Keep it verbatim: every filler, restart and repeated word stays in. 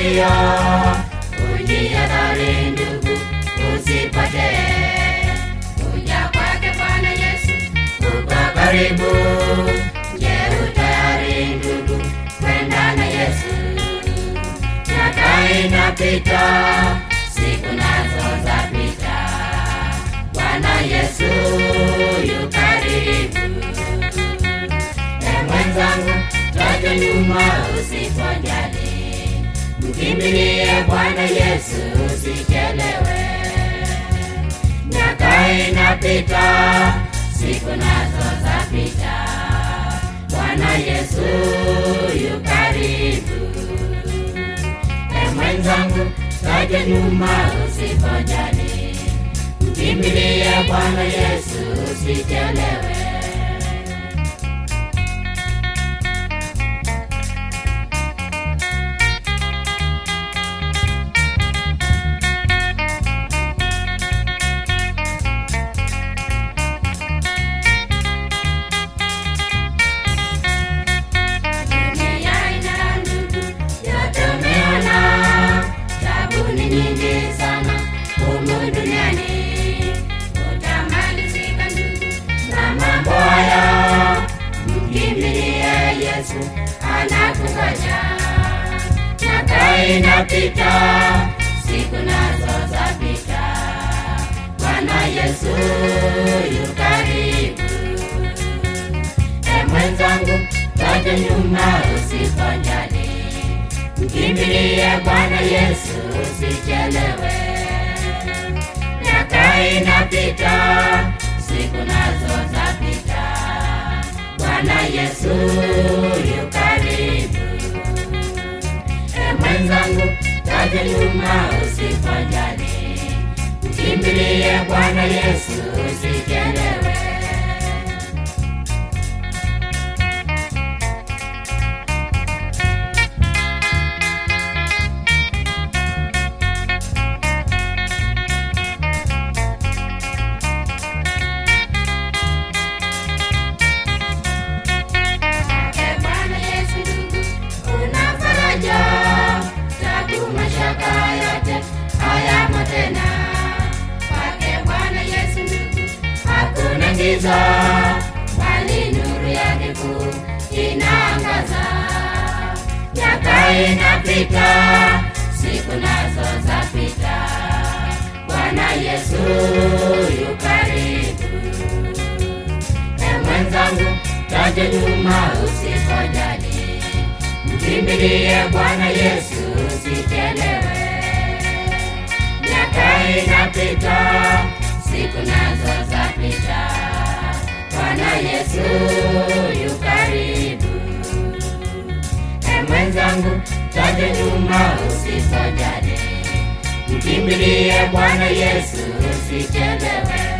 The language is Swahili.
kilio, ujihadhari ndugu, usipotee. Kuja kwake Bwana Yesu uko karibu. Je, utayari ndugu kwenda na Yesu? Miaka inapita, siku nazo zapita, Bwana Yesu yu karibu. E mwenzangu, taje nyuma usipojali, mkimbilie Bwana Yesu usichelewe. Miaka inapita, siku nazo zapita, Bwana Yesu yu karibu. E mwenzangu, taje nyuma usipojali, mkimbilie Bwana Yesu usichelewe. Anakungoja. Miaka inapita, siku nazo zapita, Bwana Yesu yu karibu. E mwenzangu, taje nyuma usipojali, mkimbilie Bwana Yesu usichelewe. Miaka inapita, siku nazo zapita, Bwana Yesu yu karibu. E mwenzangu, taje nyuma usipojali, mkimbilie Bwana Yesu usichelewe. Bali nuru yake kuu inaangaza. Miaka inapita, siku nazo zapita, Bwana Yesu yu karibu. E mwenzangu, taje nyuma usipojali, mkimbilie Bwana Yesu usichelewe. Miaka inapita, siku nazo zapita, Bwana Yesu yu karibu. E mwenzangu, taje nyuma usipojali, mkimbilie Bwana Yesu usichelewe.